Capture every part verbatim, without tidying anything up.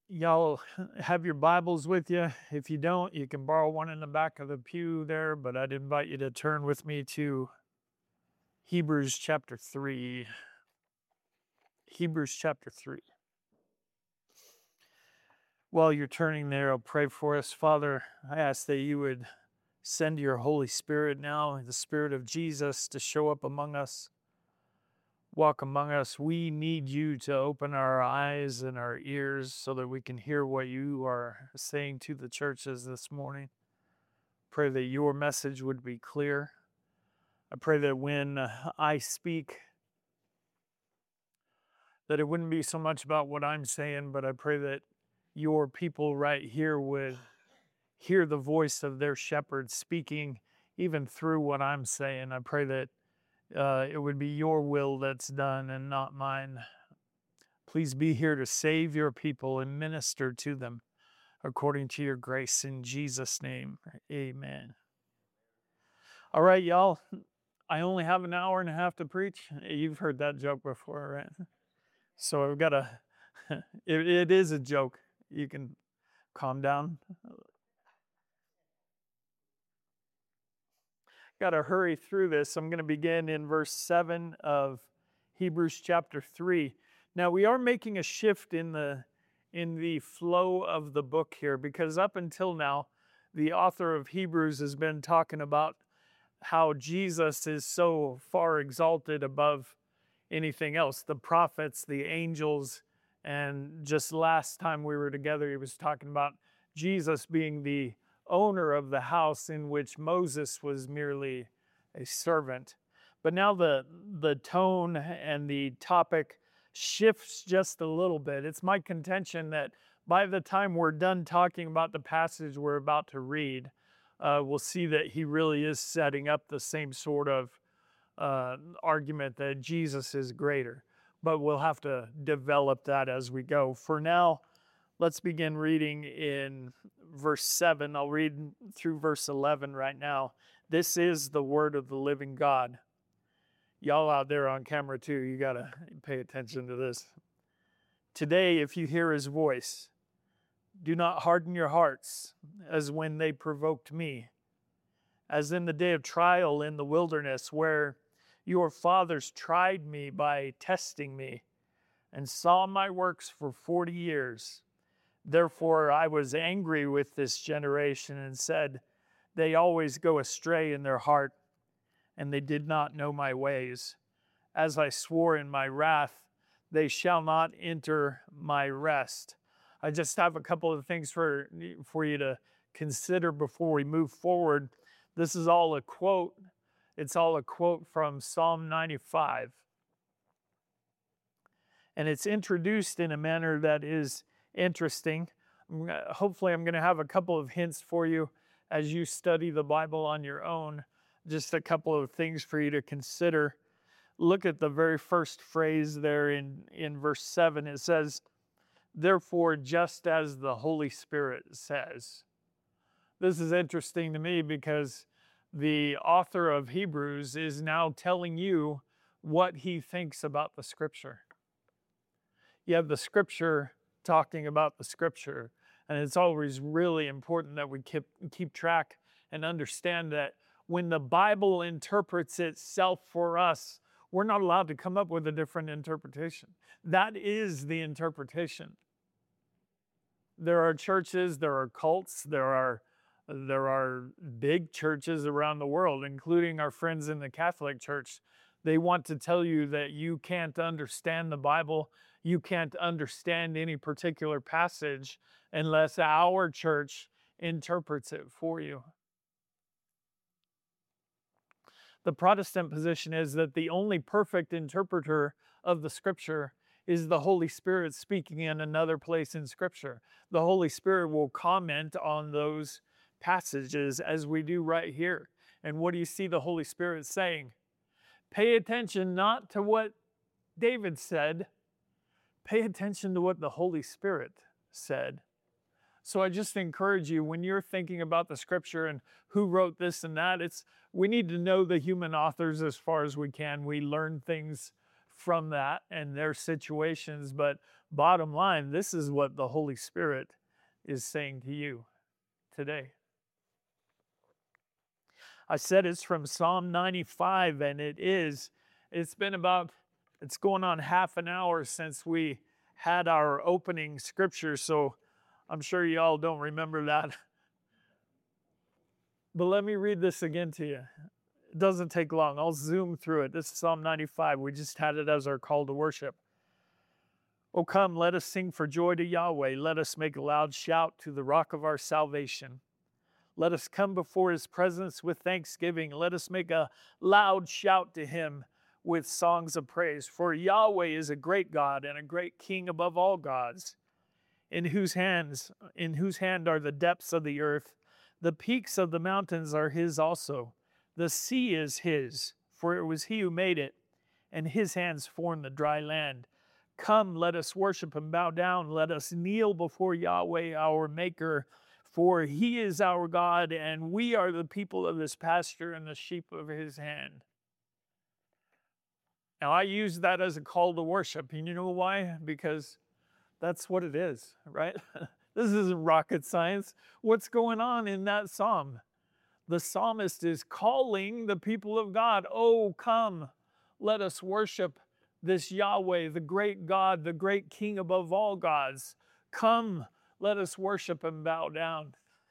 Y'all have your Bibles with you. If you don't, you can borrow one in the back of the pew there, but I'd invite you to turn with me to Hebrews chapter three. Hebrews chapter three. While you're turning there, I'll pray for us. Father, I ask that you would send your Holy Spirit now, the Spirit of Jesus, to show up among us, walk among us. We need you to open our eyes and our ears so that we can hear what you are saying to the churches this morning. Pray that your message would be clear. I pray that when uh, I speak, that it wouldn't be so much about what I'm saying, but I pray that your people right here would hear the voice of their shepherd speaking even through what I'm saying. I pray that uh, it would be your will that's done and not mine. Please be here to save your people and minister to them according to your grace. In Jesus' name, amen. All right, y'all. I only have an hour and a half to preach. You've heard that joke before, right? So I've got to, it, it is a joke. You can calm down. Got to hurry through this. I'm going to begin in verse seven of Hebrews chapter three. Now we are making a shift in the in the flow of the book here, because up until now, the author of Hebrews has been talking about how Jesus is so far exalted above anything else, the prophets, the angels, and just last time we were together, he was talking about Jesus being the owner of the house in which Moses was merely a servant. But now the the tone and the topic shifts just a little bit. It's my contention that by the time we're done talking about the passage we're about to read, uh, we'll see that he really is setting up the same sort of uh, argument that Jesus is greater. But we'll have to develop that as we go. For now, let's begin reading in verse seven. I'll read through verse eleven right now. This is the word of the living God. Y'all out there on camera too, you got to pay attention to this. Today, if you hear his voice, do not harden your hearts as when they provoked me, as in the day of trial in the wilderness, where your fathers tried me by testing me and saw my works for forty years. Therefore I was angry with this generation and said, they always go astray in their heart, and they did not know my ways. As I swore in my wrath, they shall not enter my rest. I just have a couple of things for, for you to consider before we move forward. This is all a quote. It's all a quote from Psalm ninety-five. And it's introduced in a manner that is interesting. Hopefully, I'm going to have a couple of hints for you as you study the Bible on your own. Just a couple of things for you to consider. Look at the very first phrase there in, in verse seven. It says, therefore, just as the Holy Spirit says. This is interesting to me because the author of Hebrews is now telling you what he thinks about the Scripture. You have the Scripture talking about the Scripture, and it's always really important that we keep, keep track and understand that when the Bible interprets itself for us, we're not allowed to come up with a different interpretation. That is the interpretation. There are churches, there are cults, there are there are big churches around the world, including our friends in the Catholic Church. They want to tell you that you can't understand the Bible, you can't understand any particular passage unless our church interprets it for you. The Protestant position is that the only perfect interpreter of the Scripture is the Holy Spirit speaking in another place in Scripture. The Holy Spirit will comment on those passages as we do right here. And what do you see the Holy Spirit saying? Pay attention not to what David said, pay attention to what the Holy Spirit said. So I just encourage you, when you're thinking about the Scripture and who wrote this and that, it's we need to know the human authors as far as we can. We learn things from that and their situations, but bottom line, this is what the Holy Spirit is saying to you today. I said it's from Psalm ninety-five, and it is. It's been about, it's going on half an hour since we had our opening scripture, so I'm sure y'all don't remember that. But let me read this again to you. It doesn't take long. I'll zoom through it. This is Psalm ninety-five. We just had it as our call to worship. Oh, come, let us sing for joy to Yahweh. Let us make a loud shout to the rock of our salvation. Let us come before his presence with thanksgiving. Let us make a loud shout to him with songs of praise. For Yahweh is a great God and a great King above all gods, in whose hands, in whose hand are the depths of the earth. The peaks of the mountains are his also. The sea is his, for it was he who made it, and his hands formed the dry land. Come, let us worship and bow down. Let us kneel before Yahweh, our Maker. For he is our God, and we are the people of his pasture and the sheep of his hand. Now, I use that as a call to worship. And you know why? Because that's what it is, right? This isn't rocket science. What's going on in that psalm? The psalmist is calling the people of God, oh, come, let us worship this Yahweh, the great God, the great King above all gods. Come, let us worship and bow down.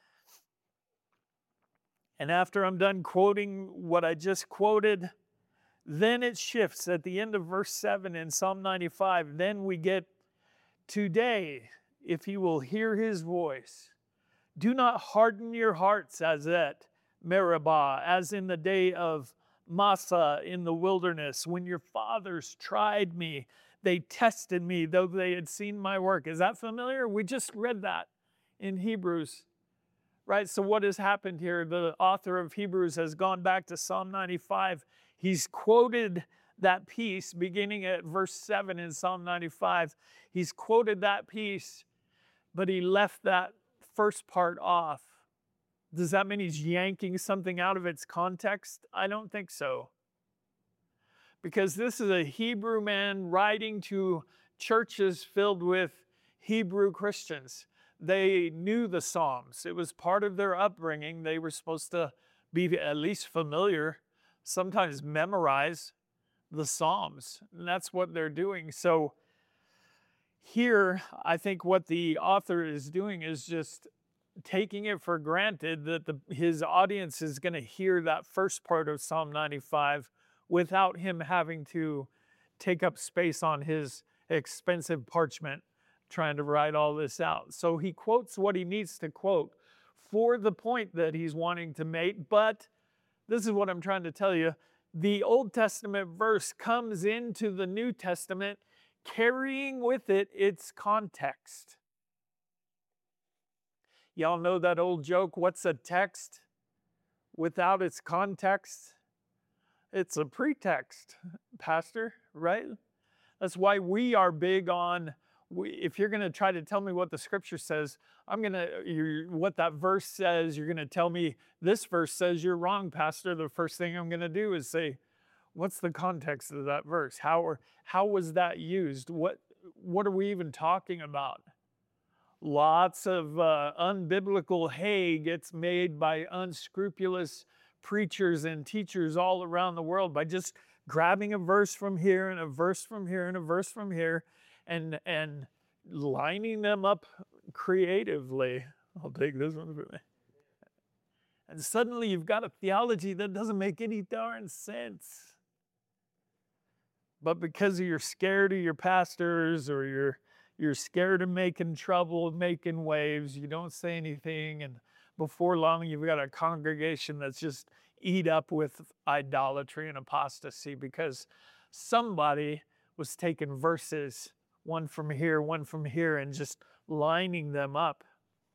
And after I'm done quoting what I just quoted, then it shifts at the end of verse seven in Psalm ninety-five. Then we get, today, if you will hear his voice, do not harden your hearts as at Meribah, as in the day of Massah in the wilderness, when your fathers tried me. They tested me, though they had seen my work. Is that familiar? We just read that in Hebrews, right? So what has happened here? The author of Hebrews has gone back to Psalm ninety-five. He's quoted that piece beginning at verse seven in Psalm ninety-five. He's quoted that piece, but he left that first part off. Does that mean he's yanking something out of its context? I don't think so. Because this is a Hebrew man writing to churches filled with Hebrew Christians. They knew the Psalms. It was part of their upbringing. They were supposed to be at least familiar, sometimes memorize the Psalms. And that's what they're doing. So here, I think what the author is doing is just taking it for granted that the, his audience is going to hear that first part of Psalm ninety-five without him having to take up space on his expensive parchment trying to write all this out. So he quotes what he needs to quote for the point that he's wanting to make, but this is what I'm trying to tell you. The Old Testament verse comes into the New Testament carrying with it its context. Y'all know that old joke, what's a text without its context? It's a pretext, Pastor, right? That's why we are big on, we, if you're going to try to tell me what the scripture says, I'm going to, what that verse says, you're going to tell me this verse says you're wrong, Pastor. The first thing I'm going to do is say, what's the context of that verse? How, or, how was that used? What, what are we even talking about? Lots of uh, unbiblical hay gets made by unscrupulous preachers and teachers all around the world by just grabbing a verse from here and a verse from here and a verse from here and, and lining them up creatively. I'll take this one for me. And suddenly you've got a theology that doesn't make any darn sense. But because you're scared of your pastors or you're You're scared of making trouble, making waves. You don't say anything. And before long, you've got a congregation that's just eat up with idolatry and apostasy because somebody was taking verses, one from here, one from here, and just lining them up.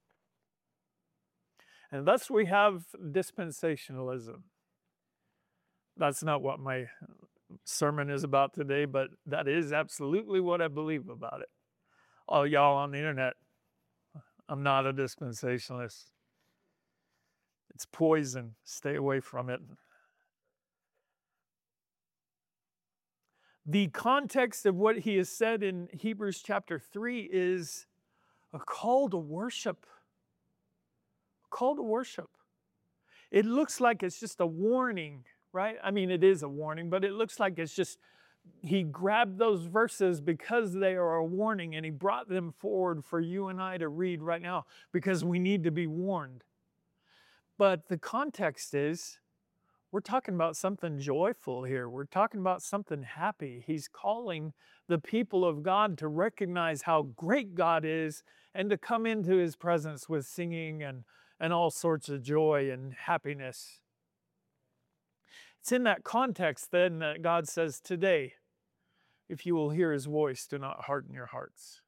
And thus we have dispensationalism. That's not what my sermon is about today, but that is absolutely what I believe about it. All y'all on the internet, I'm not a dispensationalist. It's poison. Stay away from it. The context of what he has said in Hebrews chapter three is a call to worship. A call to worship. It looks like it's just a warning, right? I mean, it is a warning, but it looks like it's just, he grabbed those verses because they are a warning, and he brought them forward for you and I to read right now because we need to be warned. But the context is, we're talking about something joyful here. We're talking about something happy. He's calling the people of God to recognize how great God is and to come into his presence with singing and, and all sorts of joy and happiness. It's in that context then that God says, today, if you will hear his voice, do not harden your hearts.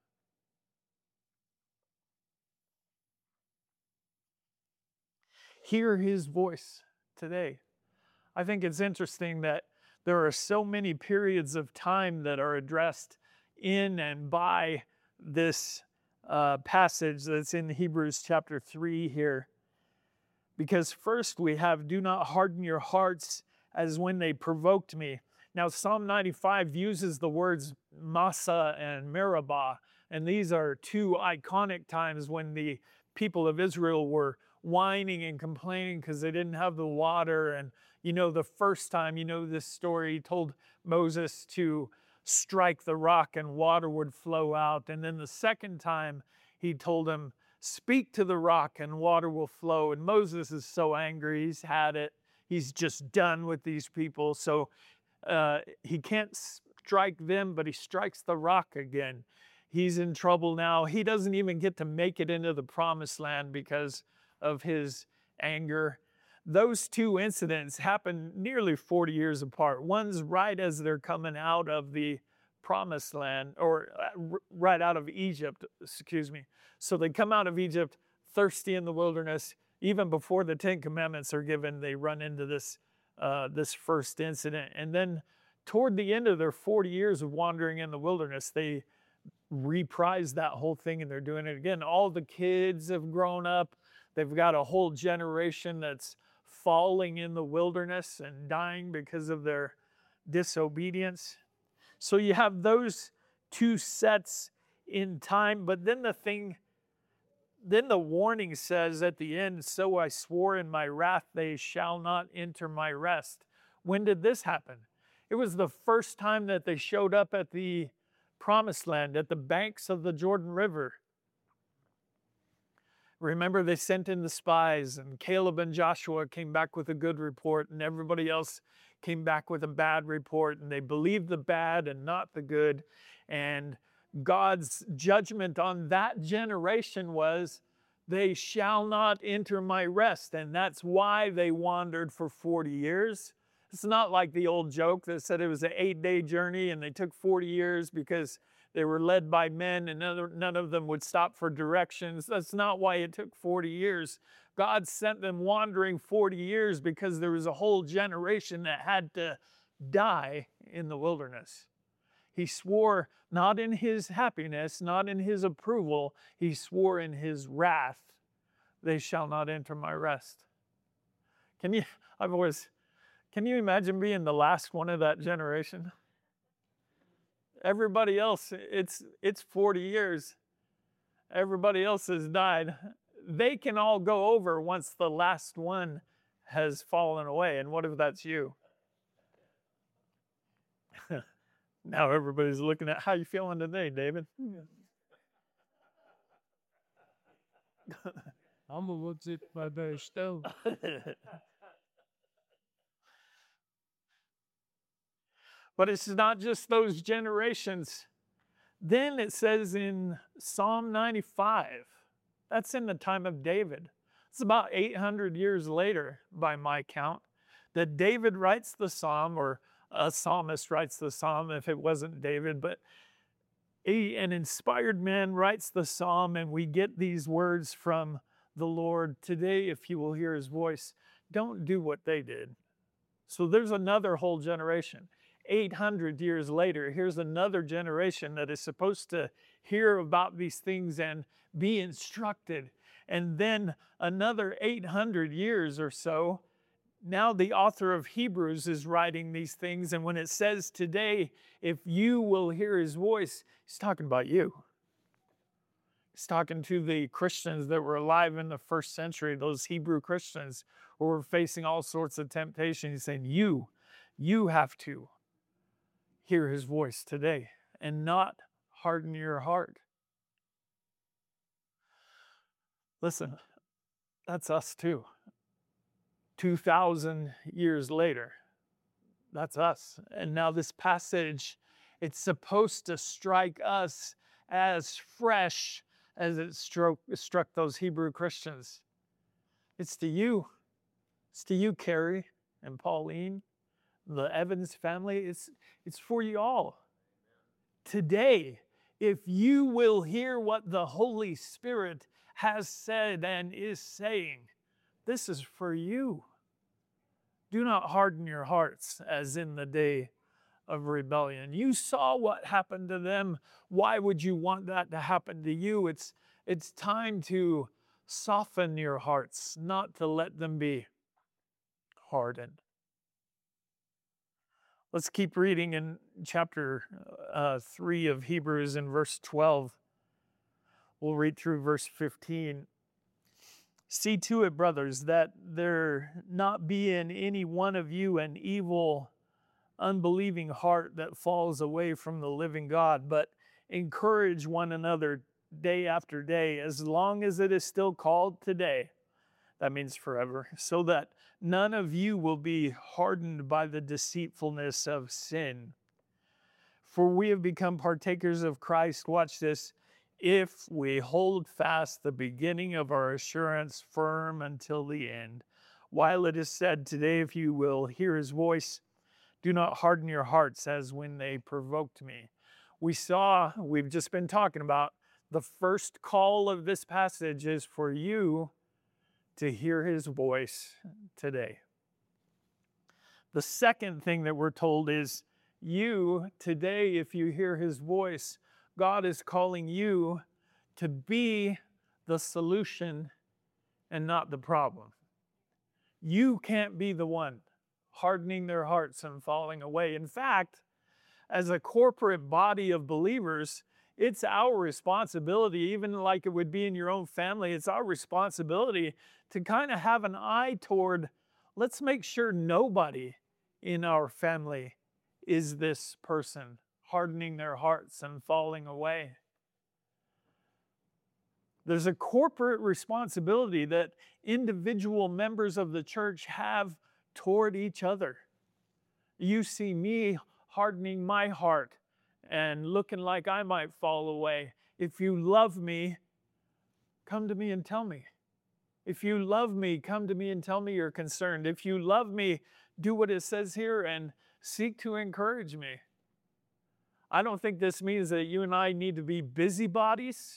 Hear his voice today. I think it's interesting that there are so many periods of time that are addressed in and by this uh, passage that's in Hebrews chapter three here. Because first we have, do not harden your hearts as when they provoked me. Now Psalm ninety-five uses the words Massa and Meribah, and these are two iconic times when the people of Israel were whining and complaining because they didn't have the water. And you know, the first time, you know this story, he told Moses to strike the rock and water would flow out. And then the second time he told him, speak to the rock and water will flow. And Moses is so angry, he's had it. He's just done with these people. So uh, he can't strike them, but he strikes the rock again. He's in trouble now. He doesn't even get to make it into the promised land because of his anger. Those two incidents happen nearly forty years apart. One's right as they're coming out of the promised land, or right out of Egypt, excuse me. So they come out of Egypt thirsty in the wilderness. Even before the Ten Commandments are given, they run into this, uh, this first incident. And then toward the end of their forty years of wandering in the wilderness, they reprise that whole thing and they're doing it again. All the kids have grown up. They've got a whole generation that's falling in the wilderness and dying because of their disobedience. So you have those two sets in time, but then the thing, then the warning says at the end, so I swore in my wrath, they shall not enter my rest. When did this happen? It was the first time that they showed up at the promised land, at the banks of the Jordan River. Remember, they sent in the spies, and Caleb and Joshua came back with a good report, and everybody else came back with a bad report, and they believed the bad and not the good. And God's judgment on that generation was, they shall not enter my rest. And that's why they wandered for forty years. It's not like the old joke that said it was an eight-day journey and they took forty years because they were led by men and none of them would stop for directions. That's not why it took forty years. God sent them wandering forty years because there was a whole generation that had to die in the wilderness. He swore not in his happiness, not in his approval, he swore in his wrath, they shall not enter my rest. Can you, I've always, can you imagine being the last one of that generation? Everybody else, it's, it's forty years. Everybody else has died. They can all go over once the last one has fallen away. And what if that's you? Now everybody's looking at, how you feeling today, David? I'm a little bit by the stove. But it's not just those generations. Then it says in Psalm ninety-five, that's in the time of David. It's about eight hundred years later, by my count, that David writes the psalm, or a psalmist writes the psalm if it wasn't David, but a, an inspired man writes the psalm, and we get these words from the Lord. Today, if you will hear his voice, don't do what they did. So there's another whole generation. eight hundred years later, here's another generation that is supposed to hear about these things and be instructed. And then another eight hundred years or so, Now the author of Hebrews is writing these things, and when it says today, if you will hear his voice, he's talking about you. He's talking to the Christians that were alive in the first century, those Hebrew Christians who were facing all sorts of temptation. He's saying, you, you have to hear his voice today and not harden your heart. Listen, that's us too. two thousand years later, that's us. And now this passage, it's supposed to strike us as fresh as it struck, struck those Hebrew Christians. It's to you. It's to you, Carrie and Pauline, the Evans family. It's, it's for you all. Today, if you will hear what the Holy Spirit has said and is saying, this is for you. Do not harden your hearts as in the day of rebellion. You saw what happened to them. Why would you want that to happen to you? It's, it's time to soften your hearts, not to let them be hardened. Let's keep reading in chapter uh, three of Hebrews in verse twelve. We'll read through verse fifteen. See to it, brothers, that there not be in any one of you an evil, unbelieving heart that falls away from the living God, but encourage one another day after day, as long as it is still called today. That means forever, so that none of you will be hardened by the deceitfulness of sin. For we have become partakers of Christ, watch this, if we hold fast the beginning of our assurance firm until the end. While it is said today, if you will hear his voice, do not harden your hearts as when they provoked me. We saw, we've just been talking about, the first call of this passage is for you to hear his voice today. The second thing that we're told is you today, if you hear his voice, God is calling you to be the solution and not the problem. You can't be the one hardening their hearts and falling away. In fact, as a corporate body of believers, it's our responsibility, even like it would be in your own family, it's our responsibility to kind of have an eye toward, let's make sure nobody in our family is this person hardening their hearts and falling away. There's a corporate responsibility that individual members of the church have toward each other. You see me hardening my heart and looking like I might fall away. If you love me, come to me and tell me. If you love me, come to me and tell me you're concerned. If you love me, do what it says here and seek to encourage me. I don't think this means that you and I need to be busybodies.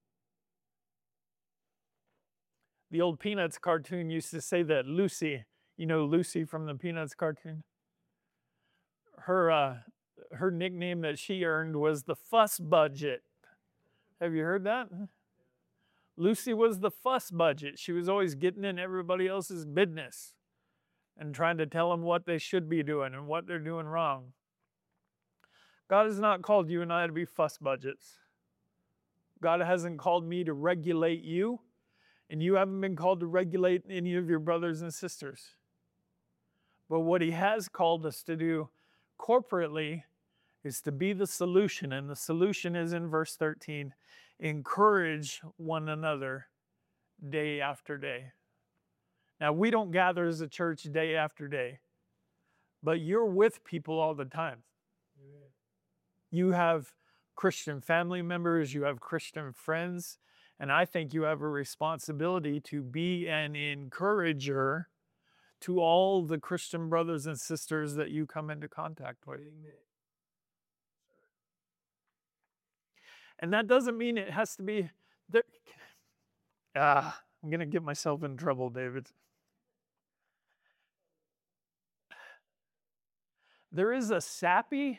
The old Peanuts cartoon used to say that Lucy, you know Lucy from the Peanuts cartoon? Her, uh, her nickname that she earned was the fuss budget. Have you heard that? Lucy was the fuss budget. She was always getting in everybody else's business and trying to tell them what they should be doing and what they're doing wrong. God has not called you and I to be fuss budgets. God hasn't called me to regulate you, and you haven't been called to regulate any of your brothers and sisters. But what he has called us to do corporately is to be the solution, and the solution is in verse thirteen. Encourage one another day after day. Now, we don't gather as a church day after day, but you're with people all the time. You have Christian family members, you have Christian friends, and I think you have a responsibility to be an encourager to all the Christian brothers and sisters that you come into contact with. And that doesn't mean it has to be there. Ah, I'm going to get myself in trouble, David. There is a sappy,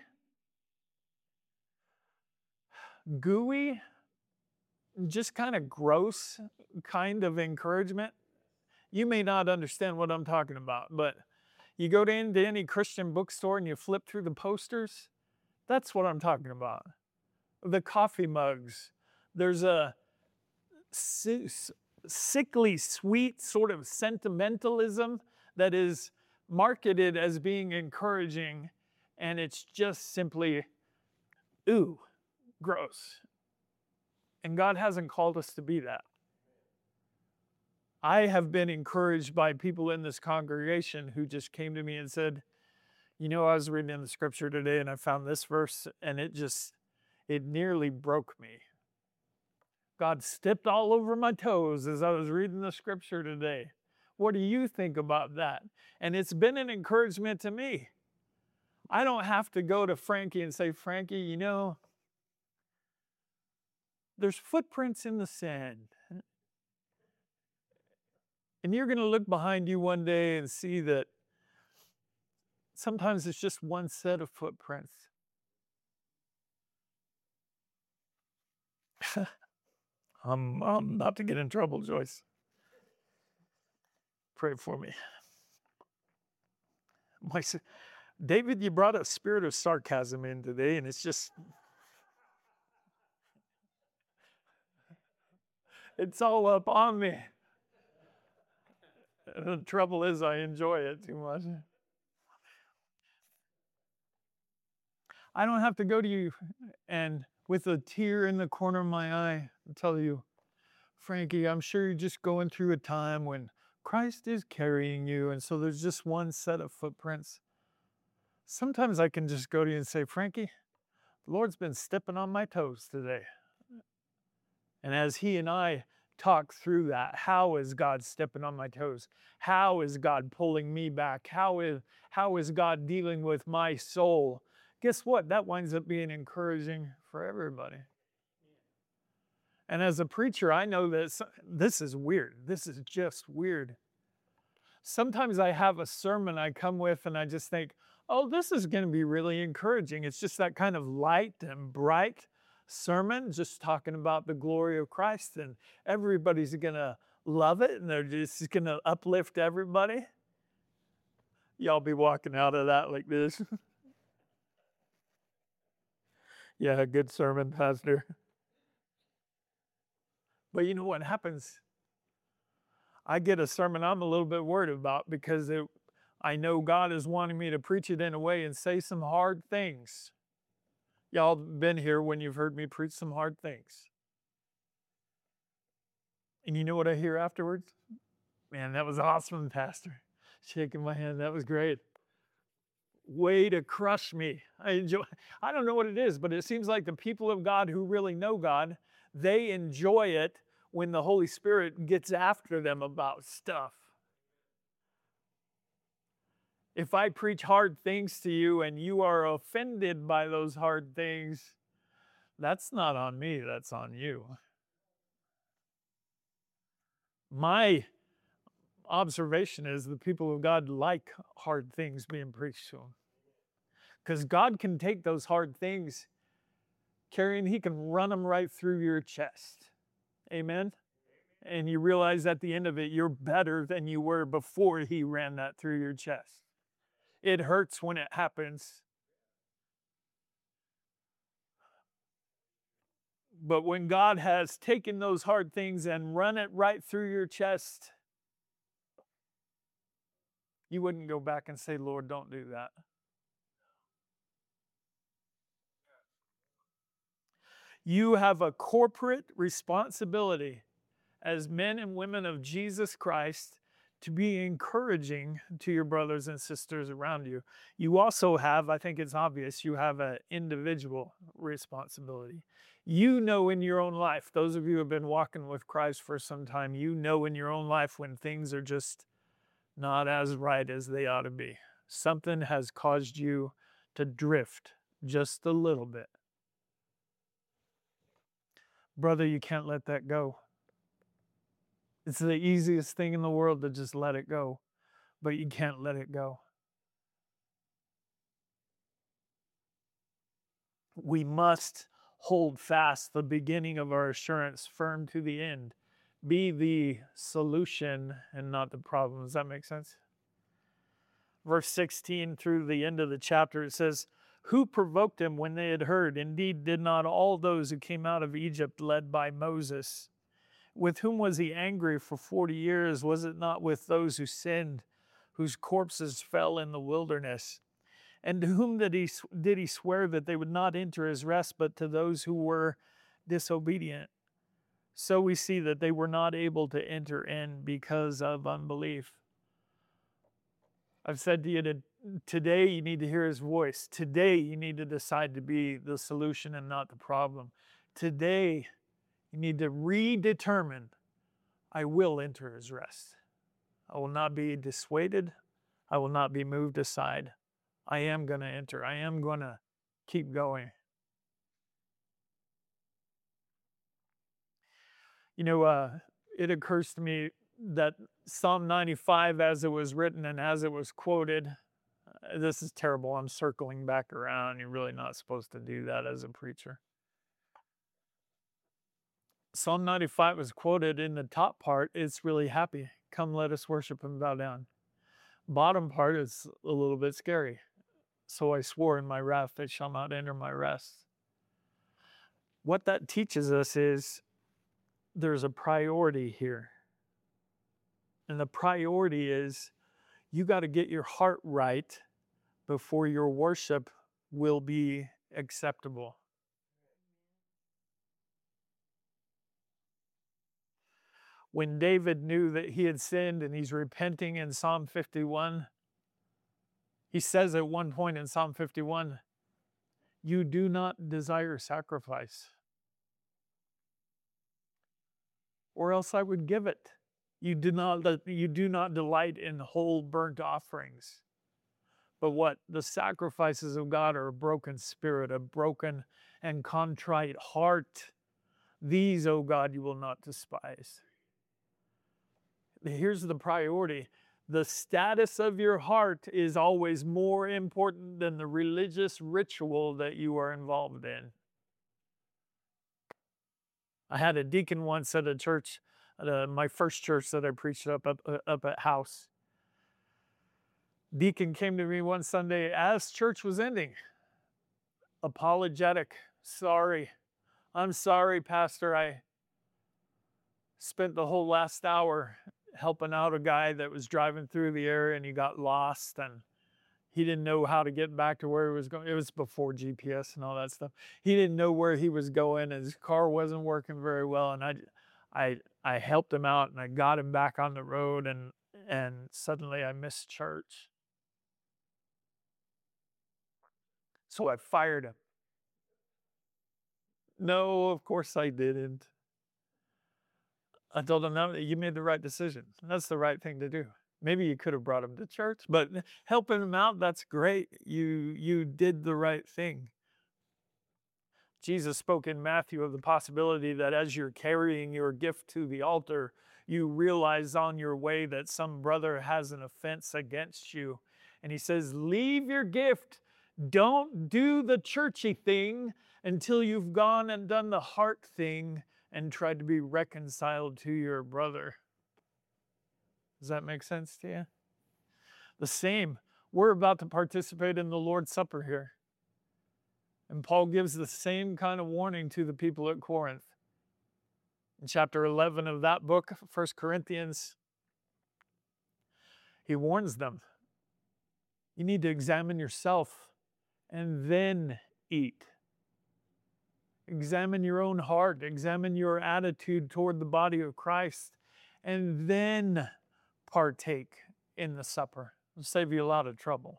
gooey, just kind of gross kind of encouragement. You may not understand what I'm talking about, but you go to into any Christian bookstore and you flip through the posters, that's what I'm talking about. The coffee mugs. There's a sickly sweet sort of sentimentalism that is marketed as being encouraging, and it's just simply, ooh, gross. And God hasn't called us to be that. I have been encouraged by people in this congregation who just came to me and said, you know, I was reading in the scripture today and I found this verse and it just, it nearly broke me. God stepped all over my toes as I was reading the scripture today. What do you think about that? And it's been an encouragement to me. I don't have to go to Frankie and say, Frankie, you know, there's footprints in the sand. And you're going to look behind you one day and see that sometimes it's just one set of footprints. I'm, I'm not to get in trouble, Joyce. Pray for me. My, David, you brought a spirit of sarcasm in today, and it's just... it's all up on me. The trouble is I enjoy it too much. I don't have to go to you and with a tear in the corner of my eye tell you, Frankie, I'm sure you're just going through a time when Christ is carrying you, and so there's just one set of footprints. Sometimes I can just go to you and say, Frankie, the Lord's been stepping on my toes today. And as he and I talk through that, how is God stepping on my toes? How is God pulling me back? How is, how is God dealing with my soul? Guess what? That winds up being encouraging for everybody. And as a preacher, I know that this is weird. This is just weird. Sometimes I have a sermon I come with and I just think, oh, this is going to be really encouraging. It's just that kind of light and bright sermon, just talking about the glory of Christ, and everybody's going to love it, and they're just going to uplift everybody. Y'all be walking out of that like this. Yeah, good sermon, Pastor. But you know what happens? I get a sermon I'm a little bit worried about because it, I know God is wanting me to preach it in a way and say some hard things. Y'all been here when you've heard me preach some hard things. And you know what I hear afterwards? Man, that was awesome, Pastor. Shaking my hand, that was great. Way to crush me. I enjoy, I don't know what it is, but it seems like the people of God who really know God, they enjoy it when the Holy Spirit gets after them about stuff. If I preach hard things to you and you are offended by those hard things, that's not on me, that's on you. My observation is the people of God like hard things being preached to them. Because God can take those hard things, carry, and he can run them right through your chest. Amen? And you realize at the end of it, you're better than you were before he ran that through your chest. It hurts when it happens. But when God has taken those hard things and run it right through your chest, you wouldn't go back and say, Lord, don't do that. You have a corporate responsibility as men and women of Jesus Christ to be encouraging to your brothers and sisters around you. You also have, I think it's obvious, you have an individual responsibility. You know in your own life, those of you who have been walking with Christ for some time, you know in your own life when things are just not as right as they ought to be. Something has caused you to drift just a little bit. Brother, you can't let that go. It's the easiest thing in the world to just let it go, but you can't let it go. We must hold fast the beginning of our assurance firm to the end, be the solution and not the problem. Does that make sense? Verse sixteen through the end of the chapter, it says, "Who provoked him when they had heard? Indeed, did not all those who came out of Egypt led by Moses? With whom was he angry for forty years? Was it not with those who sinned, whose corpses fell in the wilderness? And to whom did he, did he swear that they would not enter his rest, but to those who were disobedient?" So we see that they were not able to enter in because of unbelief. I've said to you that today you need to hear his voice. Today you need to decide to be the solution and not the problem. Today you need to redetermine, I will enter his rest. I will not be dissuaded. I will not be moved aside. I am going to enter. I am going to keep going. You know, uh, it occurs to me that Psalm ninety-five, as it was written and as it was quoted, uh, this is terrible. I'm circling back around. You're really not supposed to do that as a preacher. Psalm ninety-five was quoted in the top part. It's really happy. Come, let us worship and bow down. Bottom part is a little bit scary. So I swore in my wrath, they shall not enter my rest. What that teaches us is there's a priority here. And the priority is you got to get your heart right before your worship will be acceptable. When David knew that he had sinned and he's repenting in Psalm fifty-one, he says at one point in Psalm fifty-one, "You do not desire sacrifice, or else I would give it. You do not, you do not delight in whole burnt offerings." But what? The sacrifices of God are a broken spirit, a broken and contrite heart. These, O God, you will not despise. Here's the priority. The status of your heart is always more important than the religious ritual that you are involved in. I had a deacon once at a church, at a, my first church that I preached up, up, up at House. Deacon came to me one Sunday as church was ending. Apologetic. "Sorry. I'm sorry, Pastor. I spent the whole last hour helping out a guy that was driving through the area and he got lost and he didn't know how to get back to where he was going." It was before G P S and all that stuff. He didn't know where he was going and his car wasn't working very well. And I, I, I helped him out and I got him back on the road, and, and suddenly I missed church. So I fired him. No, of course I didn't. I told him, "No, you made the right decision. That's the right thing to do. Maybe you could have brought him to church, but helping him out, that's great. You, you did the right thing." Jesus spoke in Matthew of the possibility that as you're carrying your gift to the altar, you realize on your way that some brother has an offense against you. And he says, leave your gift. Don't do the churchy thing until you've gone and done the heart thing and tried to be reconciled to your brother. Does that make sense to you? The same. We're about to participate in the Lord's Supper here. And Paul gives the same kind of warning to the people at Corinth. In chapter eleven of that book, First Corinthians, he warns them. You need to examine yourself and then eat. Examine your own heart. Examine your attitude toward the body of Christ. And then partake in the supper. It'll save you a lot of trouble.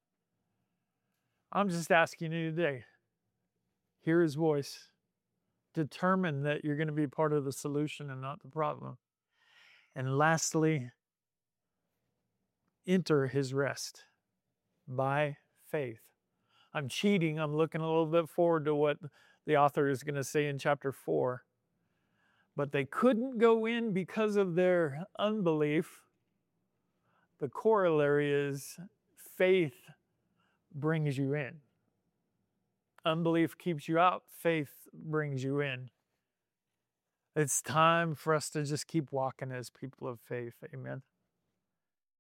I'm just asking you today, hear his voice. Determine that you're going to be part of the solution and not the problem. And lastly, enter his rest by faith. I'm cheating. I'm looking a little bit forward to what the author is going to say in chapter four. But they couldn't go in because of their unbelief. The corollary is faith brings you in. Unbelief keeps you out. Faith brings you in. It's time for us to just keep walking as people of faith. Amen.